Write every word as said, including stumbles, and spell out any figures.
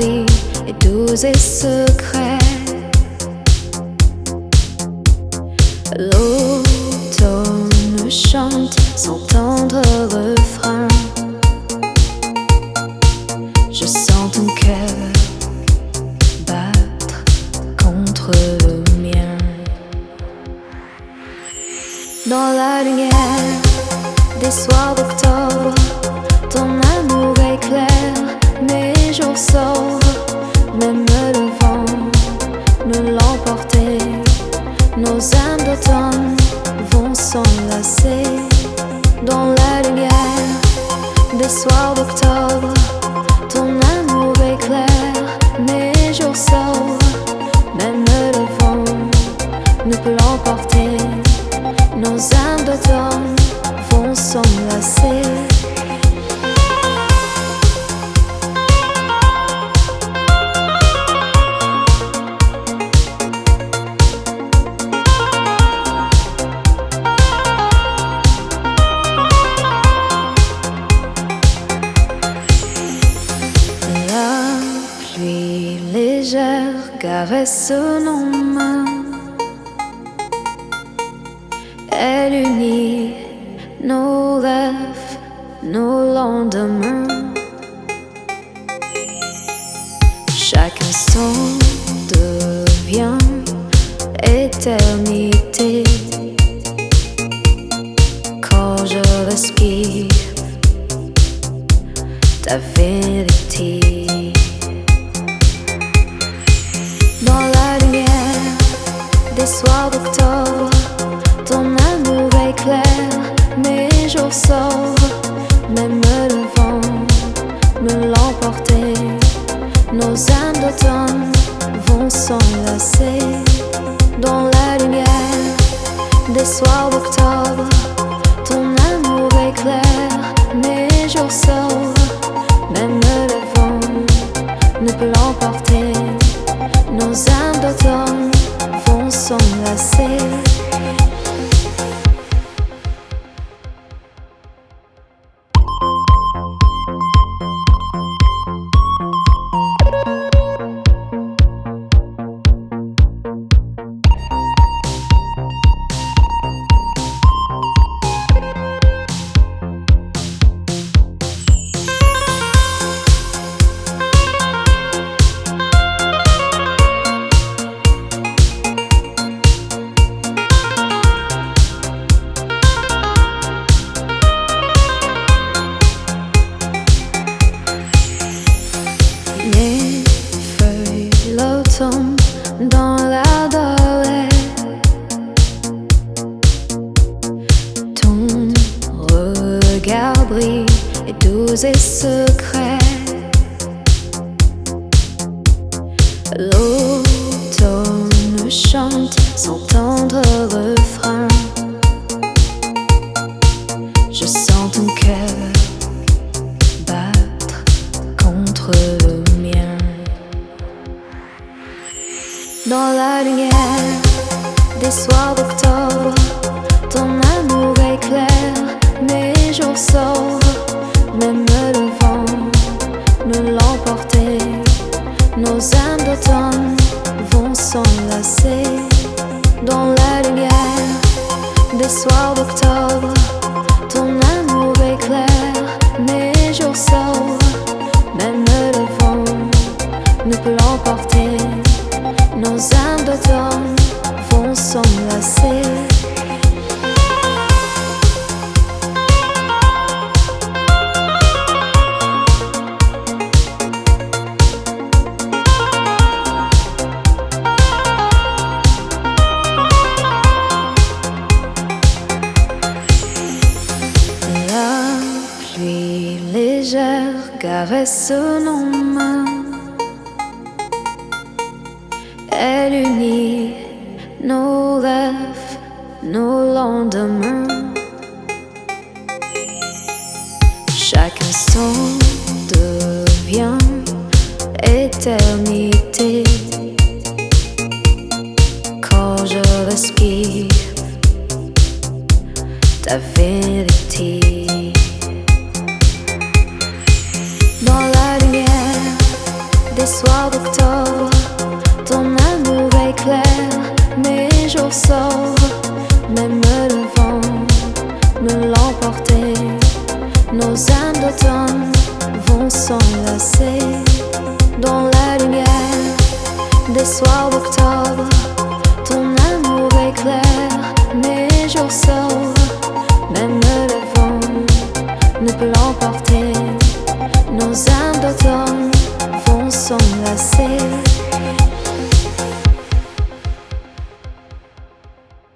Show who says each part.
Speaker 1: brille et doux et secret. L'automne chante son tendre refrain. Je sens ton cœur battre contre le mien. Dans la lumière des soirs d'octobre, ton amour éclaire mes jours sobres. Même le vent me l'emporter, nos âmes d'automne vont s'enlacer. Dans la lumière des soirs d'octobre, ton amour éclaire mes jours sobres. Même le vent ne peut l'emporter, nos âmes d'automne vont s'enlacer. Caresse nos mains, elle unit nos rêves, nos lendemains. Chaque instant devient éternité quand je respire ta vérité. Dans la lumière des soirs d'octobre, ton amour éclaire mes jours sobres. Même le vent me l'emporter, nos âmes d'automne vont s'enlacer. Dans la lumière des soirs d'octobre, ton amour éclaire mes jours sobres. Même le vent ne peut l'emporter, nos âmes d'automne vont s'enlacer. Dans la dorée, ton regard brille et doux et secret. L'automne chante son tendre refrain. Je sens ton cœur battre contre le mien. Dans la lumière des soirs d'octobre, ton amour éclaire mes jours sobres. Même le vent me l'emporter, nos âmes d'automne vont s'enlacer. Dans la lumière des soirs d'octobre, ton amour éclaire mes jours sobres. Même le vent ne peut l'emporter, nos âmes d'automne vont s'enlacer. La pluie légère caresse nos mains, elle unit nos rêves, nos lendemains. Chaque instant devient éternité quand je respire ta vérité. Dans la lumière des soirs d'octobre, ton amour éclaire mes jours sombres. Même le vent nous l'emporter, nos âmes d'automne vont s'enlacer. Dans la lumière des soirs d'octobre, ton amour éclaire mes jours sombres. Même le vent ne peut l'emporter, nos âmes d'automne vont s'enlacer.